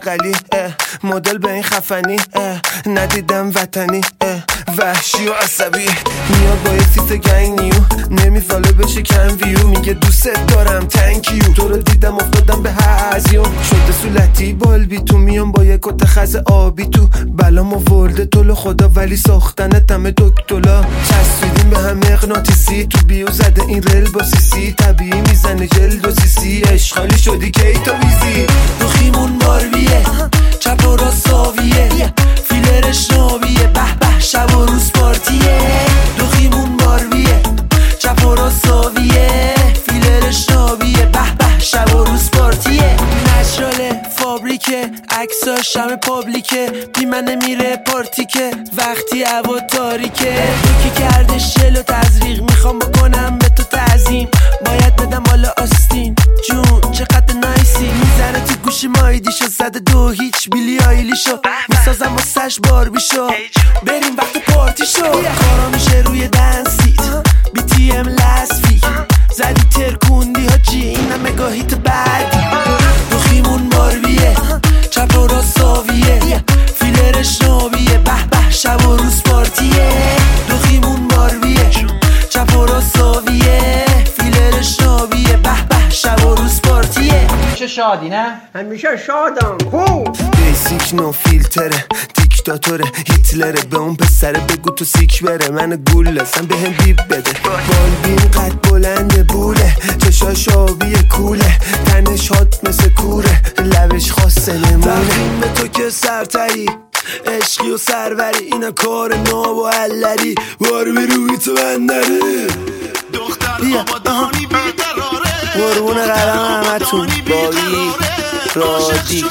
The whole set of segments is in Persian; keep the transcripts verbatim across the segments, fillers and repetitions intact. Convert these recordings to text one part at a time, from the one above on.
بغلی مدل به این خفنی ندیدم وطنی وحشی و عصبی میاد با یه سیت گنگ نیو نمیذاله بشه کم ویو میگه دوست دارم تنکیو تو رو دیدم افتادم به هزیون شده صورتی بالبی تو میام با یه کت خز آبی تو بلام آورده طول خدا ولی ساختنت همه دکتلا چسبیدیم به هم مغناطیسی تو بیو زده این رل با سیسی طبیعی میزنه جلد و سیسی اشغالی شدی کی تا ویزی روخیمون باربیه چپ و راست ساویه فیلرش نابیه به به شب و روز پارتیه روخیمون باربیه چپ و راست ساویه فیلرش نابیه به به شب و روز پارتیه نشراله فابریکه عکساش همه پابلیکه بی من نمیره پارتیکه وقتی هوا تاریکه یکی کرده شل و تزریق میخوام بکنم به تو تعظیم باید بدم حالا آستین جون چقدر نایسی میزنه تو گوشی مایدیشو زده دو هیچ بیلی آیلیشو میسازم و سش باربیشو بریم وقت پارتیشو کارا میشه روی دنسید بی تی ام لسفی زدی ترکوندی هاچی اینم گاهیت بعدی روخیمون باربیه چپ و راست ساویه فیلرش نابیه به به شب و روز پارتیه روخیمون باربیه چپ و راست ساویه فیلرش نابیه به به شب و روز پارتیه همیشه شادی نه؟ همیشه شادم خوب بیسیک نو فیلتره دیکتاتوره هیتلره به اون پسره بگو تو سیک بره من گوله سن به هم بیب بده بالبین قد بلنده بوله چشاش آبی کوله تنش هات مثل کوره لبش خاصه نمونه تقدیم به تو که سرتری عشقی و سروری اینا کار ناب و علری بار به روی تو بندری دختر آبادانی بیقراره قربون قلم همتون بابی رادی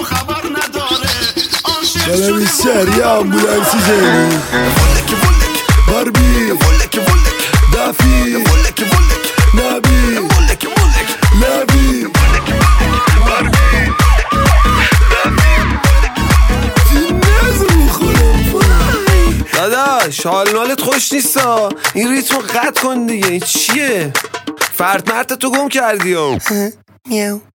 قلمی سری آمبولانسی زنی باربی دافی نبی لبی داداش حال مالت خوش نیستا این ریتمو قطع کن دیگه چیه فرد مرد تو گم کردی ها میاو